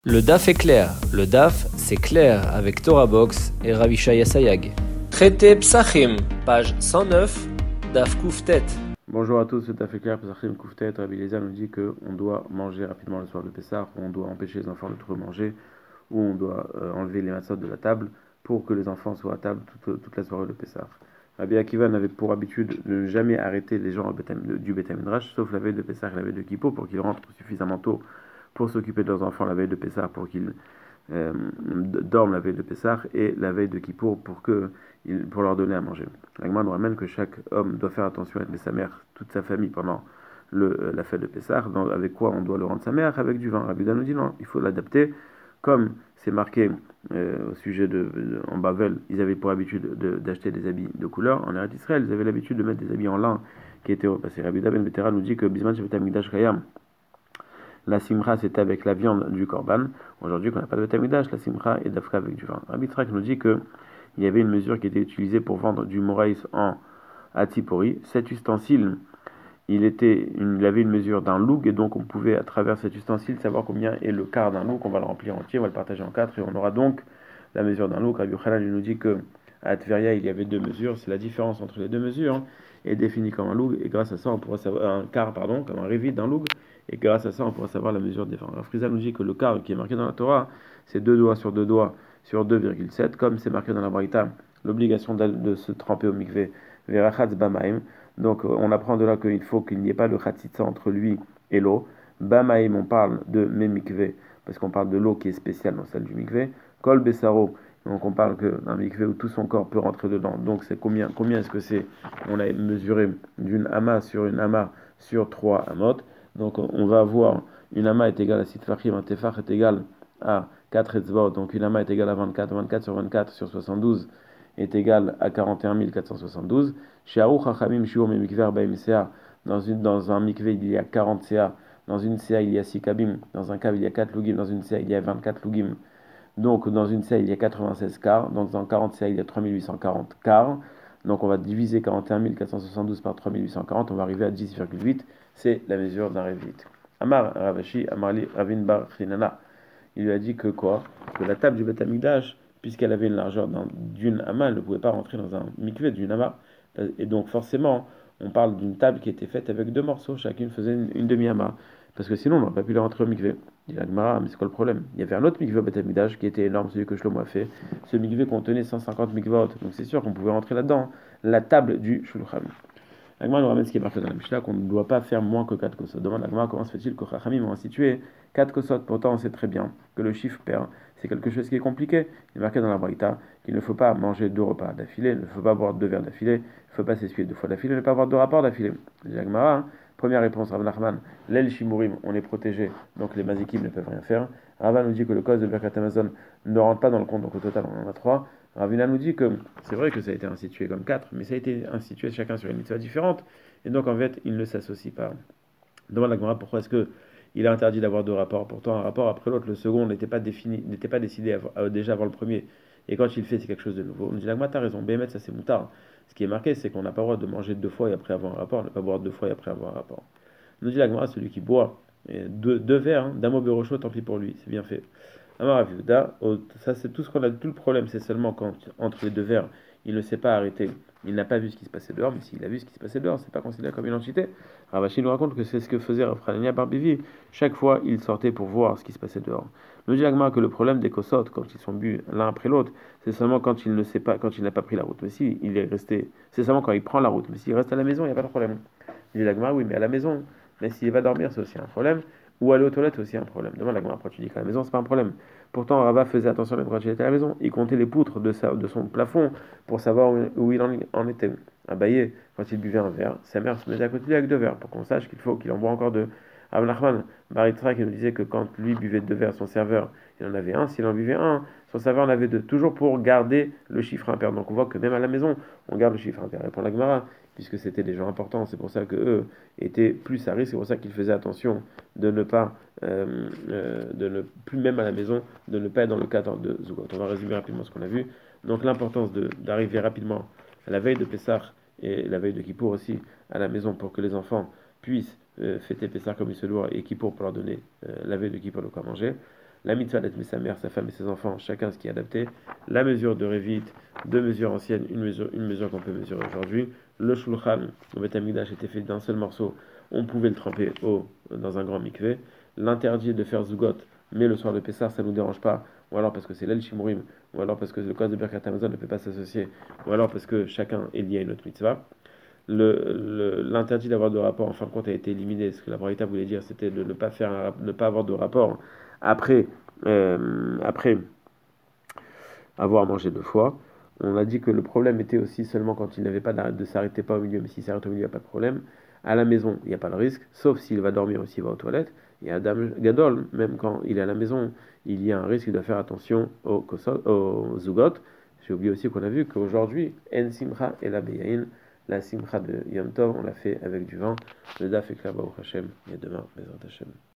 Le DAF est clair. Le DAF, c'est clair avec Torah Box et Ravishaya Sayag. Traité Psachim, page 109, DAF Kouftet. Bonjour à tous, c'est DAF est clair, Psachim Kouftet. Rabbi Eliezer nous dit qu'on doit manger rapidement le soir de Pessah, ou on doit empêcher les enfants de trop manger, ou on doit enlever les matzot de la table pour que les enfants soient à table toute la soirée de Pessah. Rabbi Akiva n'avait pour habitude de ne jamais arrêter les gens du Beth Midrash, sauf la veille de Pessah et la veille de Kippour, pour qu'ils rentrent suffisamment tôt pour s'occuper de leurs enfants la veille de Pessah, pour qu'ils dorment la veille de Pessah et la veille de Kippour pour leur donner à manger. La Gemara nous ramène que chaque homme doit faire attention avec sa mère, toute sa famille pendant la fête de Pessah. Avec quoi on doit le rendre sa mère? Avec du vin. Rabbi Dan nous dit non, il faut l'adapter. Comme c'est marqué au sujet en Bavel, ils avaient pour habitude d'acheter des habits de couleur. En Eretz Israël, ils avaient l'habitude de mettre des habits en lin qui étaient repassés. Rabbi Ben Betera nous dit que Bisman Shevet HaMikdash Kayam, la simcha c'était avec la viande du korban. Aujourd'hui, quand on n'a pas de Beth Amikdash, la simcha est d'afka avec du vin. Rabbi Trak nous dit que il y avait une mesure qui était utilisée pour vendre du moraïs en atipori. Cet ustensile, il avait une mesure d'un loug, et donc on pouvait à travers cet ustensile savoir combien est le quart d'un loug. On va le remplir entier, on va le partager en 4 et on aura donc la mesure d'un loug. Rabbi Yochanan nous dit que à Tveria il y avait 2 mesures. C'est la différence entre les 2 mesures est définie comme un loug, et grâce à ça on pourra savoir un quart, comme un révit d'un loug. Et grâce à ça, on pourra savoir la mesure des différence. Frisal nous dit que le quart qui est marqué dans la Torah, c'est 2 doigts sur 2,7, comme c'est marqué dans la Braïta, l'obligation de se tremper au mikvé, verachatz bamaim. Donc on apprend de là qu'il faut qu'il n'y ait pas de chatzitza entre lui et l'eau. Bamaim, on parle de mikvé, parce qu'on parle de l'eau qui est spéciale dans celle du mikvé. Kol besaro, donc on parle d'un mikvé où tout son corps peut rentrer dedans. Donc c'est combien est-ce que c'est? On a mesuré d'une ama sur une ama sur 3 amot. Donc on va avoir une ama est égale à 6 tefachim, un tefach est égal à 4 etzbot, donc une ama est égale à 24, 24 sur 24 sur 72 est égal à 41 472. Chez Aruch Hachamim Shiur Memikver Baim Sea, dans un mikvé il y a 40 CA, dans une CA il y a 6 kabim, dans un cave il y a 4 lugim, dans une CA il y a 24 lugim, donc dans une CA il y a 96 quarts, donc dans 40 CA il y a 3840 quarts. Donc on va diviser 41 472 par 3840, on va arriver à 10,8. C'est la mesure d'un révit. Amar Ravashi, Amarli Ravin Bar Chinana. Il lui a dit que quoi? Que la table du Beth Amikdash, puisqu'elle avait une largeur d'une ama, elle ne pouvait pas rentrer dans un mikvé d'une ama. Et donc forcément, on parle d'une table qui était faite avec 2 morceaux, chacune faisait une demi-ama. Parce que sinon, on n'aurait pas pu la rentrer au mikvé. Il dit la Gemara, mais c'est quoi le problème? Il y avait un autre mikvé au Beth Amikdash qui était énorme, celui que Shlomo a fait. Ce mikvé contenait 150 mikvot, donc c'est sûr qu'on pouvait rentrer là-dedans. La table du Shulchan. L'Agma nous ramène ce qui est marqué dans la Mishnah, qu'on ne doit pas faire moins que 4 kosot. Demande l'Agma comment se fait-il que Chachamim ont institué 4 kosot. Pourtant on sait très bien que le chiffre pair, c'est quelque chose qui est compliqué. Il est marqué dans la Braïta qu'il ne faut pas manger 2 repas d'affilée, il ne faut pas boire 2 verres d'affilée, il ne faut pas s'essuyer 2 fois d'affilée, ne pas avoir 2 rapports d'affilée. L'Agma, première réponse, Rav Nachman, l'El Shimurim, on est protégé, donc les mazikim ne peuvent rien faire. Rava nous dit que le cause de Birkat Amazon ne rentre pas dans le compte, donc au total on en a 3. Ravina nous dit que c'est vrai que ça a été institué comme 4, mais ça a été institué chacun sur une mitzvah différente, et donc en fait, ils ne s'associent pas. Demande la Gemara pourquoi est-ce que il est interdit d'avoir 2 rapports. Pourtant, un rapport après l'autre, le second n'était pas décidé déjà avant le premier, et quand il fait, c'est quelque chose de nouveau. On dit la Gemara, t'as raison, Bémet, ça c'est moutard. Ce qui est marqué, c'est qu'on n'a pas le droit de manger 2 fois et après avoir un rapport, ne pas boire 2 fois et après avoir un rapport. On nous dit la Gemara, celui qui boit 2 verres, d'amo berocho, tant pis pour lui, c'est bien fait. Ça c'est tout ce qu'on a, tout le problème, c'est seulement quand entre les 2 verres, il ne s'est pas arrêté, il n'a pas vu ce qui se passait dehors, mais s'il a vu ce qui se passait dehors, c'est pas considéré comme une entité. Ravashi nous raconte que c'est ce que faisait Rav Hanania Barbivi. Chaque fois, il sortait pour voir ce qui se passait dehors. Nous dit Agma que le problème des kosot, quand ils sont bu l'un après l'autre, c'est seulement quand il ne sait pas, quand il n'a pas pris la route. Mais si il est resté, c'est seulement quand il prend la route. Mais s'il reste à la maison, il n'y a pas de problème. Nous dit Agma, oui, mais à la maison, mais s'il va dormir, c'est aussi un problème. Ou aller aux toilettes, c'est aussi un problème. Demande Agma, pourquoi tu dis qu'à la maison, c'est pas un problème? Pourtant, Rava faisait attention même quand il était à la maison. Il comptait les poutres de son plafond pour savoir où il en était. Abaye, quand il buvait un verre, sa mère se mettait à côté de lui avec 2 verres pour qu'on sache qu'il faut qu'il en boit encore 2. Rav Nachman, Baritra qui nous disait que quand lui buvait 2 verres, son serveur, il en avait un. S'il en buvait un, son serveur en avait 2. Toujours pour garder le chiffre impair. Donc on voit que même à la maison, on garde le chiffre impair. Et pour la Gemara, puisque c'était des gens importants, c'est pour ça qu'eux étaient plus à risque, c'est pour ça qu'ils faisaient attention de ne pas, de ne plus même à la maison, de ne pas être dans le cadre de Zugot. On va résumer rapidement ce qu'on a vu. Donc l'importance d'arriver rapidement à la veille de Pessah et la veille de Kippour aussi à la maison pour que les enfants puissent fêter Pessah comme il se doit et Kippour pour leur donner la veille de Kippour de quoi manger. La mitzvah d'être sa mère, sa femme et ses enfants, chacun ce qui est adapté. La mesure de Révit, deux mesures anciennes, une mesure qu'on peut mesurer aujourd'hui. Le shulchan, le Beth Amikdash était fait d'un seul morceau, on pouvait le tremper dans un grand mikvé. L'interdit de faire zougot, mais le soir de Pessah, ça ne nous dérange pas, ou alors parce que c'est l'El Shimurim, ou alors parce que le code de Birkat Hamazon ne peut pas s'associer, ou alors parce que chacun est lié à une autre mitzvah. L'interdit d'avoir de rapport, en fin de compte, a été éliminé. Ce que la Braïta voulait dire, c'était de ne pas avoir de rapport après, après avoir mangé deux fois. On a dit que le problème était aussi seulement quand il n'avait pas de s'arrêter pas au milieu, mais s'il s'arrête au milieu, il n'y a pas de problème. À la maison, il n'y a pas de risque, sauf s'il va dormir ou s'il va aux toilettes. Et Adam Gadol, même quand il est à la maison, il y a un risque, il doit faire attention aux zugot. J'ai oublié aussi qu'on a vu qu'aujourd'hui, En Simcha et la Beyain, la Simcha de Yom Tov, on l'a fait avec du vin. Le Daf est Baruch Hashem, et demain, Bezrat Hashem.